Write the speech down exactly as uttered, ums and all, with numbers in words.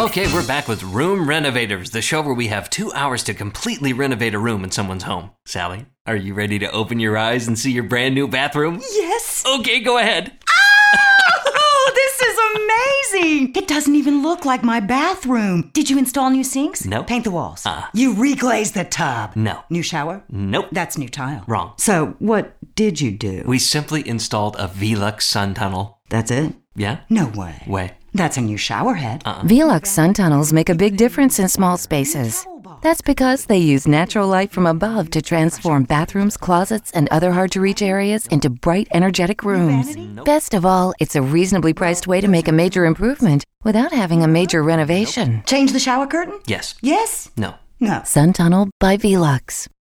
Okay, we're back with Room Renovators, the show where we have two hours to completely renovate a room in someone's home. Sally, are you ready to open your eyes and see your brand new bathroom? Yes. Okay, go ahead. Oh, this is amazing. It doesn't even look like my bathroom. Did you install new sinks? No. Paint the walls? Uh. You reglazed the tub? No. New shower? Nope. That's new tile. Wrong. So what did you do? We simply installed a Velux sun tunnel. That's it? Yeah? No way. Way. That's a new shower head. Uh-uh. Velux sun tunnels make a big difference in small spaces. That's because they use natural light from above to transform bathrooms, closets, and other hard-to-reach areas into bright, energetic rooms. Best of all, it's a reasonably priced way to make a major improvement without having a major renovation. Change the shower curtain? Yes. Yes? No. No. Sun Tunnel by Velux.